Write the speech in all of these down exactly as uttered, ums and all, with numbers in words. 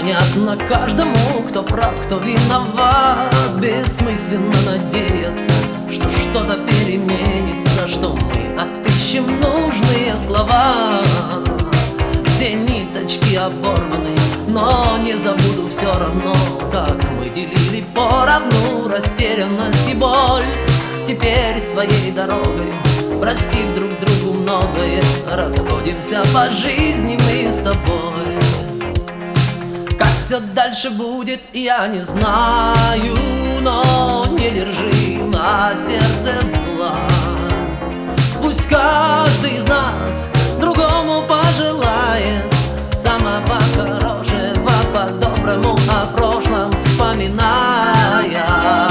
понятно каждому, кто прав, кто виноват. Бессмысленно надеяться, что что-то переменится, что мы отыщем нужные слова. Все ниточки оборваны, но не забуду все равно, как мы делили поровну растерянность и боль. Теперь своей дорогой, простив друг другу многое, расходимся по жизни мы с тобой. Как все дальше будет, я не знаю, но не держи на сердце зла. Пусть каждый из нас другому пожелает самого хорошего, по-доброму о прошлом вспоминая.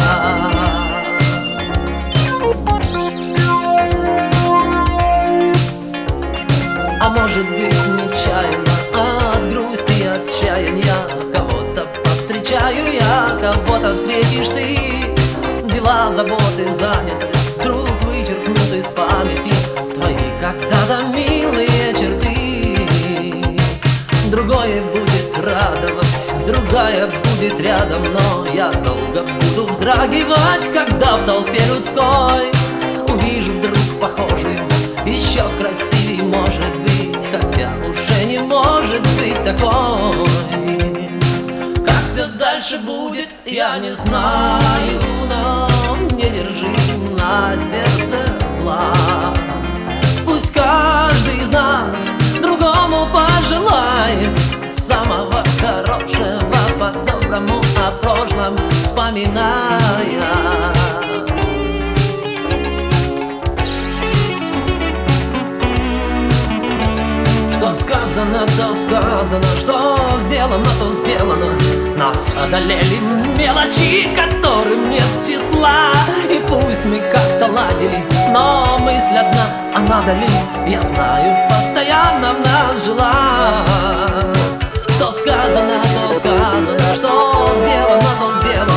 А может быть нечаянно, от грусти и отчаяния, кого-то повстречаю я, кого-то встретишь ты. Дела, заботы, занятость вдруг вычеркнут из памяти твои когда-то милые черты. Другое будет радовать, другая будет рядом, но я долго буду вздрагивать, когда в толпе людской увижу вдруг похожую, еще красивей может быть, хотя уже не может быть такой. Как все дальше будет, я не знаю, но не держи на сердце зла. Пусть каждый из нас другому пожелает самого хорошего, по-доброму о прошлом вспоминая. Что сказано, то сказано, что сделано, то сделано. Нас одолели мелочи, которым нет числа. И пусть мы как-то ладили, но мысль одна, а надо ли, я знаю, постоянно в нас жила. Что сказано, то сказано, что сделано, то сделано.